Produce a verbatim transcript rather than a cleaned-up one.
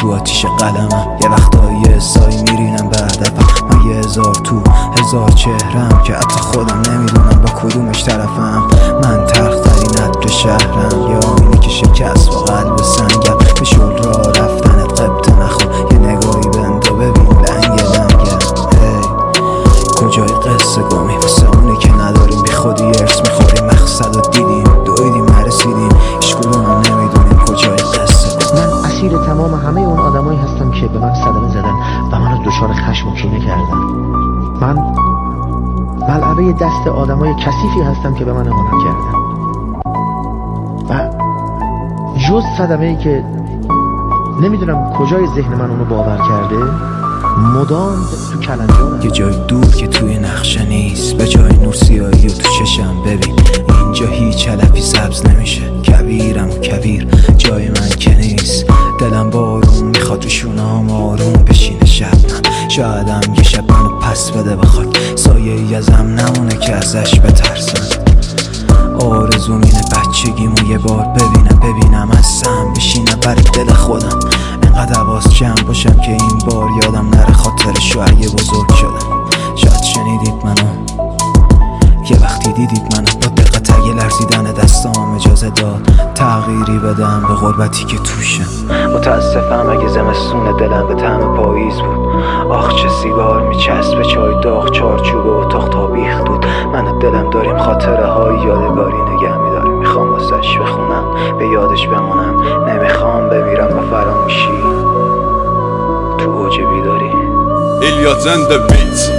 تو آتیش قلمم، یه وقتایی یه حسایی میرینم به هدفم. من یه هزار تو هزار چهرم که حتی خودم نمیدونم با کدومش طرفم. من تلخترین عطر شهرم، یا اینی که شکست با قلب سنگم. به شل را رفتنت قبط نخور، یه نگاهی بند و ببین لنگ لنگم. کجای قصه گمی واسه اونی که نداریم، بی خودی ارث میخوریم، مقصد رو دیدیم دویدیم نرسیدیم، هیچکدوم هم نمیدونیم کجای قصه. من اسیر تمام همه اون آدمایی هستم که به من صدمه زدن و منو دچار خشم و کینه کردن. من ملعبه دست آدمای کثیفی هستم که به من اهانت کردن و جز صدمه‌ای که نمیدونم کجای ذهن من اونو باور کرده، مدام تو کلنجارم. یه جای دور که توی نقشه نیست، به جای نور سیاهی و تو چشم ببین. اینجا هیچ علفی سبز نمیشه، کویرم و کویر جای من که نیست. دلم بارون میخواد تو شونام آروم بشینه شبنم. شایدم یه شب منو پس بده بخواد، سایه ای ازم نمونه که ازش بترسم. آرزوم اینه بچگیمو یه بار ببینم، ببینم هستم بشینم برای دل خودم. انقدر باز جمع باشم که این بار یادم نره خاطرشو اگه بزرگ شدم. شاید شنیدید منو، یه وقتی دیدید منو، با دقت اگه لرزیدن دستام اجازه داد تغییری بدم به غربتی که توشم. متاسفم اگه زمستون دلم به طعم پاییز بود. آخ چه سیگار میچسبه چای داغ، چارچوب اتاق تا بیخ دود. من و دلم داریم خاطره های یادگاری نگه میداریم. میخوام واسش بخونم، به یادش بمونم. نمیخوام بمیرم با فراموشی تو اوج بیداری. Ilyat and the beat